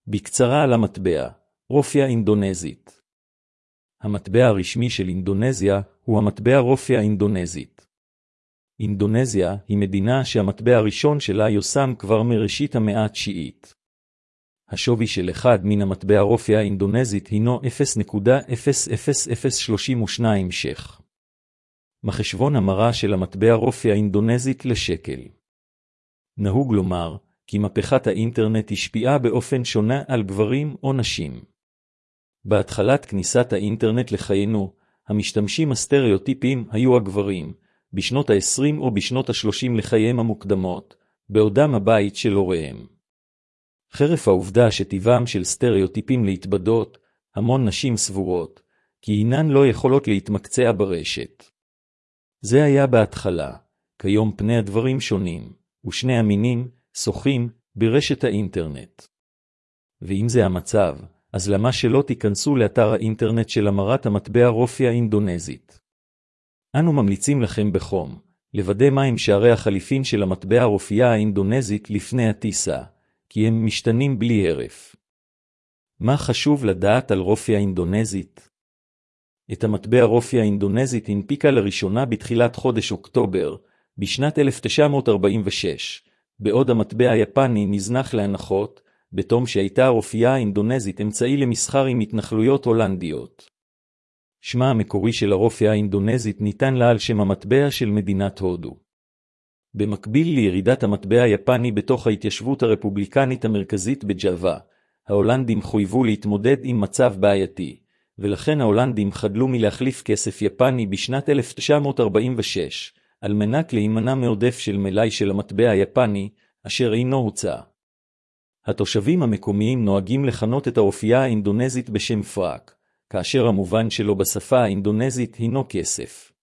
בקצרה על המטבע, רופיה אינדונזית. המטבע הרשמי של אינדונזיה הוא המטבע רופיה אינדונזית. אינדונזיה היא מדינה שהמטבע הראשון שלה יושם כבר מראשית המאה התשיעית. השווי של אחד מן המטבע רופיה האינדונזית הינו 0.00032 ש"ח. מחשבון המרה של המטבע רופיה האינדונזית לשקל. נהוג לומר כי מהפכת האינטרנט השפיעה באופן שונה על גברים או נשים. בהתחלת כניסת האינטרנט לחיינו, המשתמשים הסטריאוטיפיים היו הגברים, בשנות ה-20 או בשנות ה-30 לחייהם המוקדמות, בעודם הבית של הוריהם. חרף העובדה שטבעם של סטריאוטיפים להתבדות, המון נשים סבורות, כי אינן לא יכולות להתמקצע ברשת. זה היה בהתחלה, כיום פני הדברים שונים, ושני המינים שוחים ברשת האינטרנט. ואם זה המצב, אז למה שלא תיכנסו לאתר האינטרנט של המרת המטבע רופיה האינדונזית? אנו ממליצים לכם בחום, לוודא מהם שערי החליפין של המטבע הרופיה האינדונזית לפני הטיסה, כי הם משתנים בלי הרף. מה חשוב לדעת על רופיה אינדונזית? את המטבע רופיה האינדונזית הנפיקה לראשונה בתחילת חודש אוקטובר, בשנת 1946, בעוד המטבע היפני נזנח להנחות, בתום שהייתה הרופיה האינדונזית אמצעי למסחר עם התנחלויות הולנדיות. שמה המקורי של הרופיה האינדונזית ניתן לה על שם המטבע של מדינת הודו. במקביל לירידת המטבע היפני בתוך ההתיישבות הרפובליקנית המרכזית בג'אווה, ההולנדים חויבו להתמודד עם מצב בעייתי, ולכן ההולנדים חדלו מלהחליף כסף יפני בשנת 1946, על מנת להימנע מעודף של מלאי של המטבע היפני, אשר אינו הוצא. התושבים המקומיים נוהגים לכנות את הרופיה האינדונזית בשם פרק, כאשר המובן שלו בשפה האינדונזית הינו כסף.